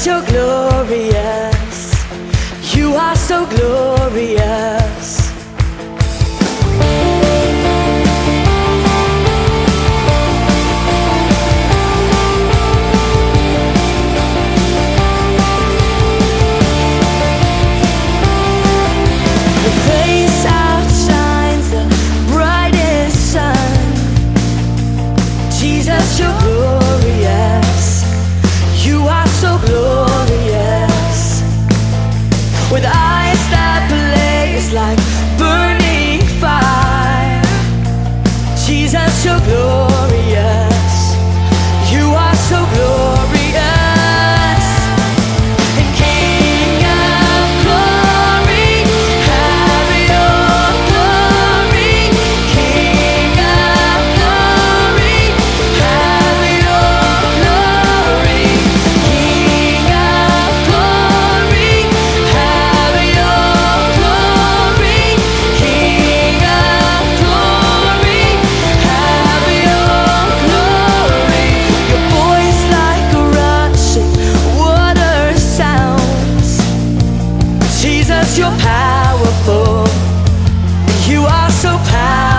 you're glorious. You are so glorious. Your face outshines the brightest sun. Jesus, you're glorious. You are so glorious. With eyes that blaze like burning fire. Jesus, you're glorious. You are so glorious. And King of glory, have your glory. King of glory, have your glory. King of glory, have your glory. King of glory, have your glory. Your voice like a rushing water sounds. Jesus, you're powerful. You are so powerful.